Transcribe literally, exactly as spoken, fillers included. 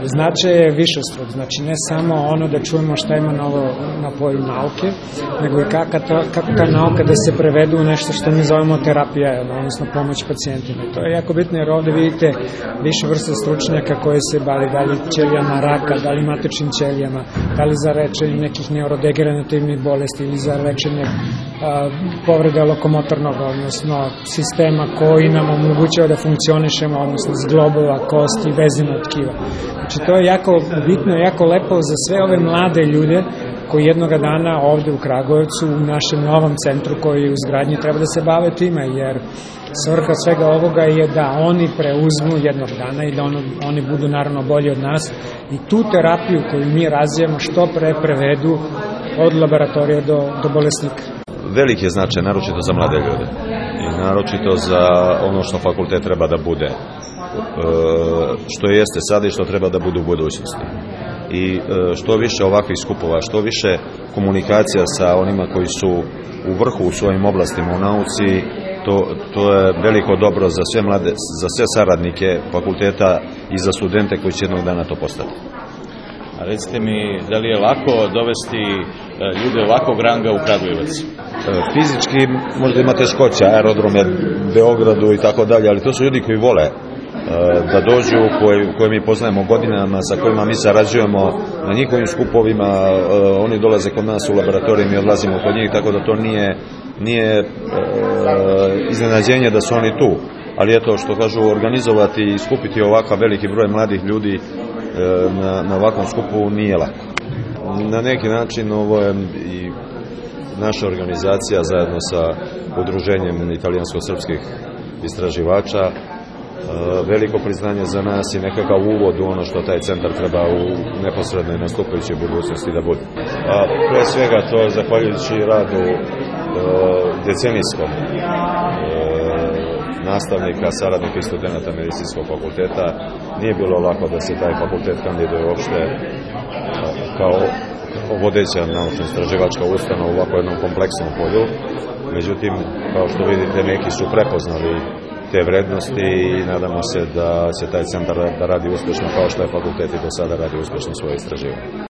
Značaj je višestruk, znači ne samo ono da čujemo šta ima novo na polju nauke, nego i kako ta, kako ta nauka da se prevede u nešto što mi zovemo terapija, odnosno pomoć pacijentima. To je jako bitno jer ovde vidite više vrsta stručnjaka koje se bavi da li ćelijama raka, da li matičnim ćelijama, da li za lečenje nekih neurodegenerativnih bolesti ili za lečenje a, povrede lokomotornog, odnosno sistema koji nam omogućava da funkcionišemo, odnosno zglobova, kosti, vezina tkiva. Znači to je jako bitno, jako lepo za sve ove mlade ljude koji jednoga dana ovde u Kragujevcu, u našem novom centru koji je u izgradnji, treba da se bave time, jer svrha svega ovoga je da oni preuzmu jednog dana i da ono, oni budu naravno bolji od nas i tu terapiju koju mi razvijamo što pre prevedu od laboratorija do, do bolesnika. Veliki je značaj, naročito za mlade ljude i naročito za ono što fakultet treba da bude, što jeste sada i što treba da bude u budućnosti. I što više ovakvih skupova, što više komunikacija sa onima koji su u vrhu u svojim oblastima u nauci, to, to je veliko dobro za sve mlade, za sve saradnike fakulteta i za studente koji će jednog dana to postati. A recite mi, da li je lako dovesti ljude ovakvog ranga u Kragujevac? Fizički možda ima teškoća, aerodrom je Beogradu i tako dalje, ali to su ljudi koji vole da dođu, koje, koje mi poznajemo godinama, sa kojima mi sarađujemo na njihovim skupovima, oni dolaze kod nas u laboratoriju, mi odlazimo kod njih, tako da to nije, nije e, iznenađenje da su oni tu. Ali eto, što kažu, organizovati i skupiti ovakav veliki broj mladih ljudi e, na, na ovakvom skupu nije lako. Na neki način ovo je i naša organizacija zajedno sa udruženjem italijansko-srpskih istraživača veliko priznanje za nas i nekakav uvod u ono što taj centar treba u neposrednoj nastupajućoj budućnosti da bude. A pre svega to je zahvaljujući radu e, decenijskom e, nastavnika, saradnika i studenta medicinskog fakulteta. Nije bilo lako da se taj fakultet kandiduje uopšte kao vodeća naučno-istraživačka ustanova u ovako jednom kompleksnom polju. Međutim, kao što vidite, neki su prepoznali te vrednosti i nadamo se da će taj centar da radi uspešno kao što je fakultet i do sada radi uspešno svoje istraživanje.